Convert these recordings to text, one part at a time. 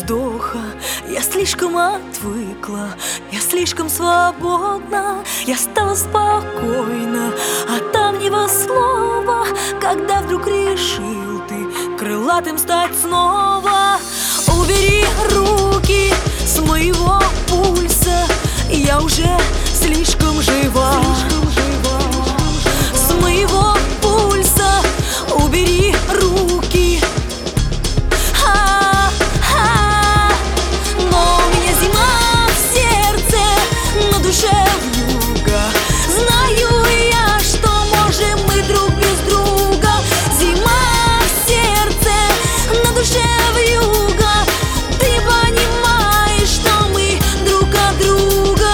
вздоха. Я слишком отвыкла, я слишком свободна. Я стала спокойна от давнего слова, когда вдруг решил ты крылатым стать снова. Убери руки с моего пульса, я уже слишком жива. С моего пульса убери руки. Но у меня зима в сердце, на душе вьюга. Знаю я, что можем мы друг без друга. Зима в сердце, на душе вьюга. Ты понимаешь, что мы друг от друга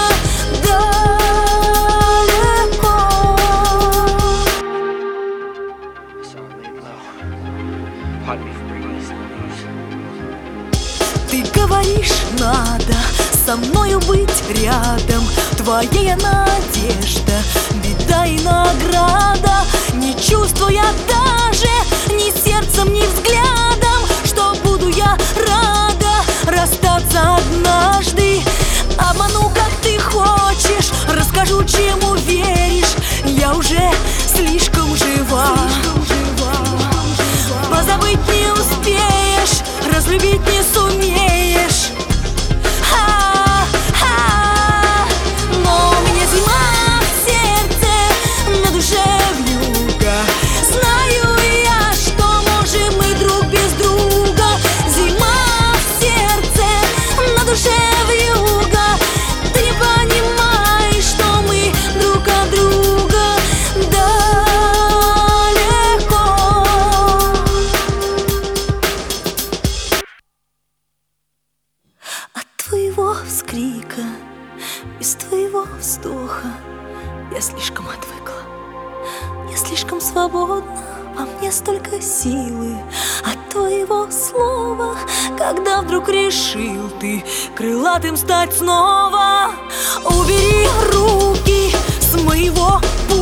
Ты говоришь, надо со мною быть рядом. Твоя надежда, беда и награда. Не чувствуя даже ни сердцем, ни взглядом, что буду я рада расстаться однажды. Обману, как ты хочешь, расскажу, чему веришь. Я уже слишком жива. Позабыть не успеешь, разлюбить не сумеешь. Но у меня зима в сердце, на душе вьюга. Знаю я, что можем мы друг без друга. Зима в сердце, на душе вьюга. Ты понимаешь, что мы друг от друга далеко. От твоего вскрика, без твоего вздоха я слишком отвыкла, я слишком свободна. Во мне столько силы от твоего слова, когда вдруг решил ты крылатым стать снова. Убери руки с моего пути.